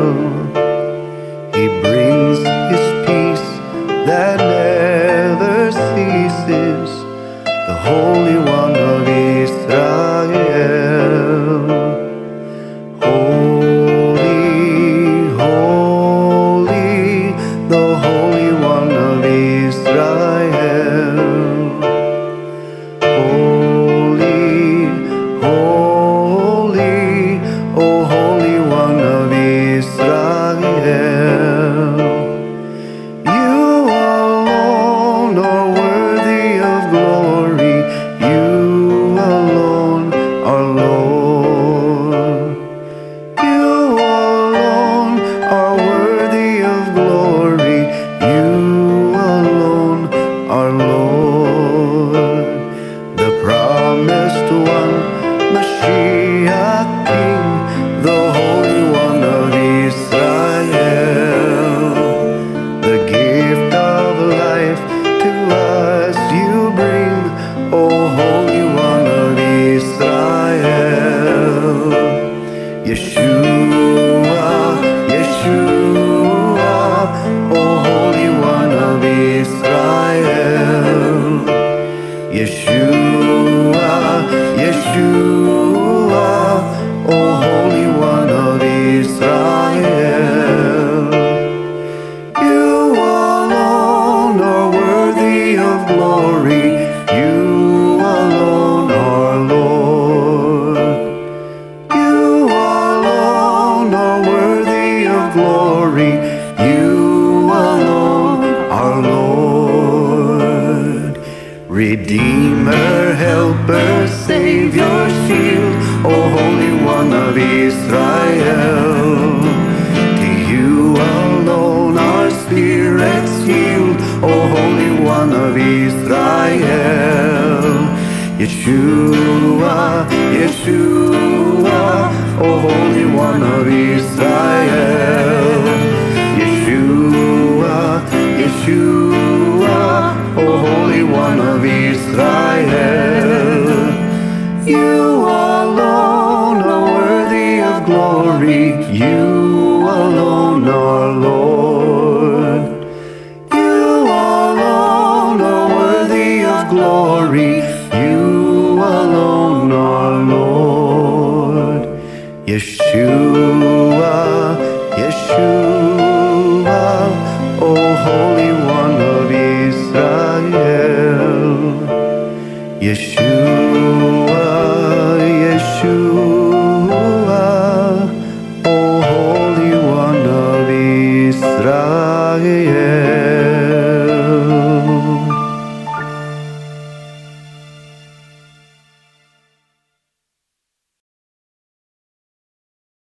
He brings his peace that never ceases, the Holy One of Israel. Holy, holy, the Holy One of Israel. Holy, holy, O Holy One of Israel. You alone are worthy of glory. You alone are Lord. You alone are worthy of glory. You alone are Lord. The promised one, Mashiach King, the Holy One of Israel. The gift of life to us you bring, O Holy One of Israel. Yeshua, Yeshua, O Holy One of Israel. Yeshua, Yeshua, O Holy One of Israel. You alone are worthy of glory. You alone are Lord. You alone are worthy of glory. You alone are Lord. Redeemer, helper, Savior, shield, O Holy One of Israel. To you alone our spirits yield, O Holy One of Israel. Yeshua, Yeshua, O Holy One of Israel. Yeshua, Yeshua, O Holy One of Israel. You alone are worthy of glory. You alone are Lord. You alone are worthy of glory. You alone are Lord. Yeshua, Yeshua, O Holy One of Israel. Yeshua, Yeshua, O Holy One of Israel.